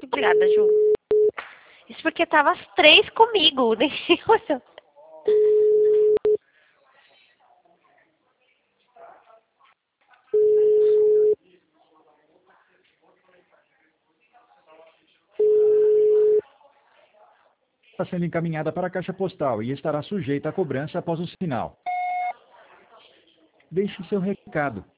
Obrigada, Ju. Isso porque tava as 3 comigo, nem olhou. Está sendo encaminhada para a caixa postal e estará sujeita a cobrança após o sinal. Deixe seu recado.